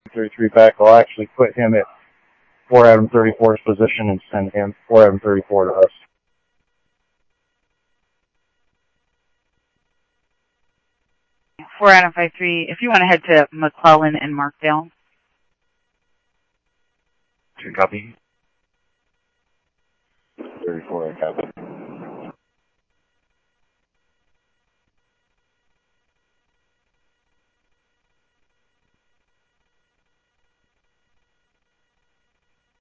33 back. I'll actually put him at 4 Adam 34's position and send him 4 Adam 34 to us. Four Adam 53. If you want to head to McClellan and Markdale. 2 copy. 34, I copy.